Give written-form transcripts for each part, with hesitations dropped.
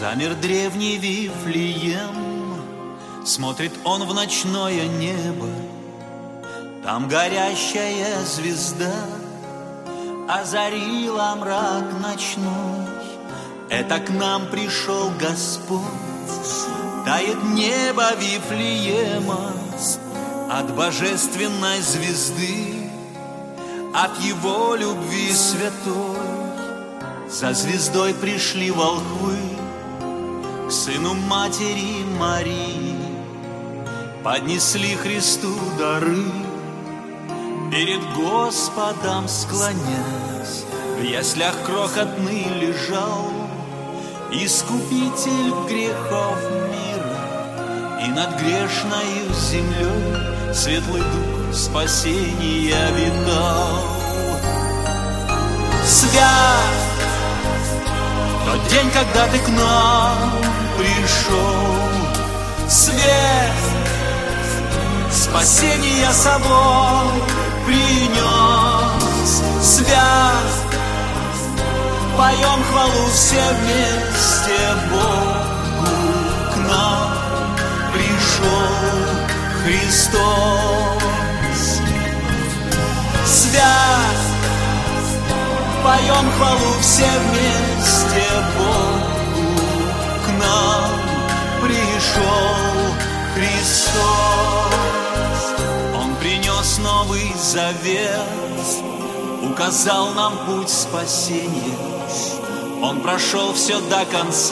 Замер древний Вифлеем, смотрит он в ночное небо. Там горящая звезда озарила мрак ночной. Это к нам пришел Господь. Тает небо Вифлеема от божественной звезды, от Его любви святой. За звездой пришли волхвы к сыну матери Марии, поднесли Христу дары, перед Господом склонясь. В яслях крохотный лежал Искупитель грехов мира, и над грешною землей светлый дух спасения витал. Свят тот день, когда ты к нам пришел, свет спасения собой принес. Свят, поем хвалу все вместе Богу, к нам пришел Христос. Свят, поем хвалу все вместе Богу, к нам пришел Христос. Он принес Новый Завет, указал нам путь спасения. Он прошел все до конца,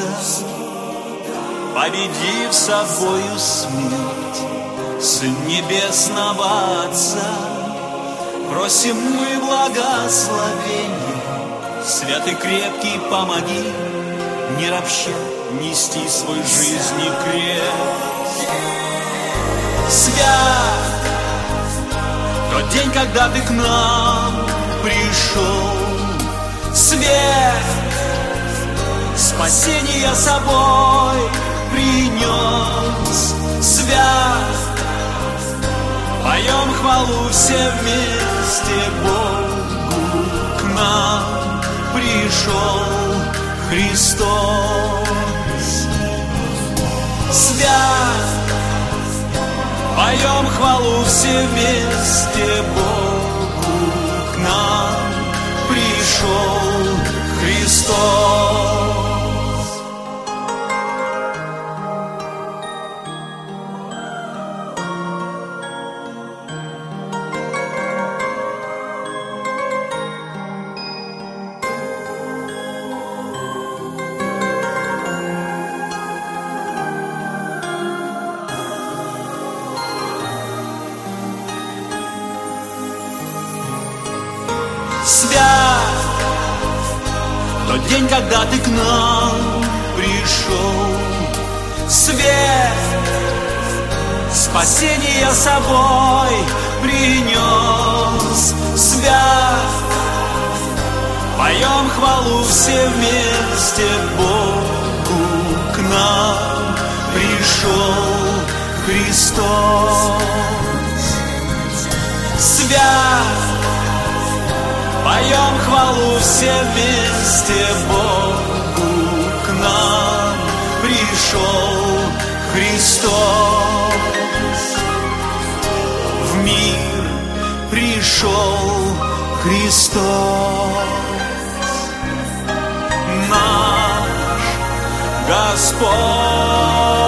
победив собою смерть. Сын Небесного Отца, просим мы благословения. Святый крепкий, помоги, не ропща, нести свой жизни крест. Свят тот день, когда ты к нам пришел, свет спасения собой принес. Свят, поем хвалу все вместе Богу, к нам пришел Христос. Свят, поем хвалу все вместе Богу, к нам пришел Христос. Свят тот день, когда ты к нам пришел, свет спасения собой принес. Свят, поем хвалу все вместе Богу, к нам пришел Христос. Свят, поем хвалу все вместе Богу, к нам пришел Христос. В мир пришел Христос, наш Господь.